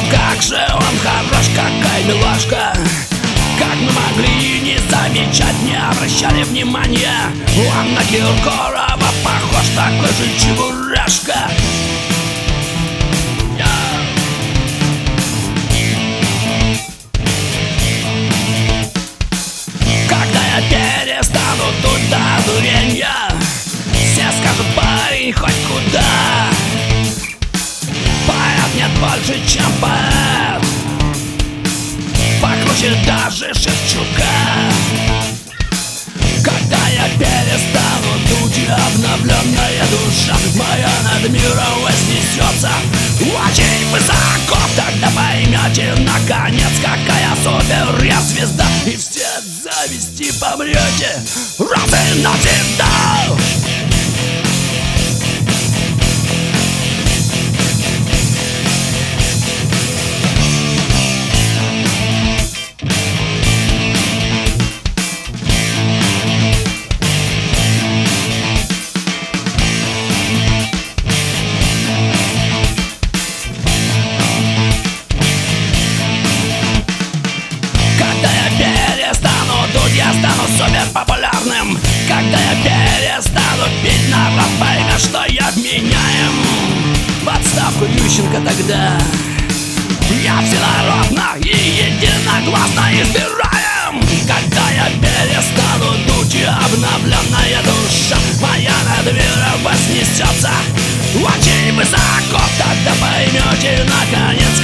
Как же он хорош, какая милашка. Как мы могли не замечать, не обращали внимания. Он на Киркорова похож, такой же чебурашка. Когда я перестану тут до дуренья, все скажут: парень, хоть куда. Поэт нет больше, чем поэт, покруче даже Шевчука. Когда я перестану дуть, обновленная душа моя над миром вознесется очень высоко. Тогда поймете, наконец, какая супер я звезда, и все от зависти помрете раз и навсегда. Я стану супер популярным. Когда я перестану пить, народ поймет, что я вменяем. В отставку Ющенко тогда я всенародно и единогласно избираем. Когда я перестану дуть, обновленная душа моя над миром вознесется очень высоко. Тогда поймете, наконец,